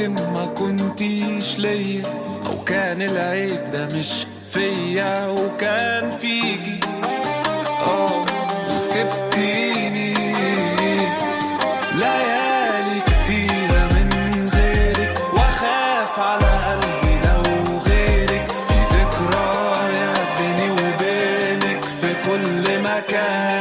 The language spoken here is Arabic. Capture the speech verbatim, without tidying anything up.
يمكن ما كنتيش ليا، أو كان العيب ده مش فيا وكان فيكي اه وسبتيني ليالي كتيرة من غيرك، واخاف على قلبي لو غيرك، في ذكريات بيني وبينك في كل مكان.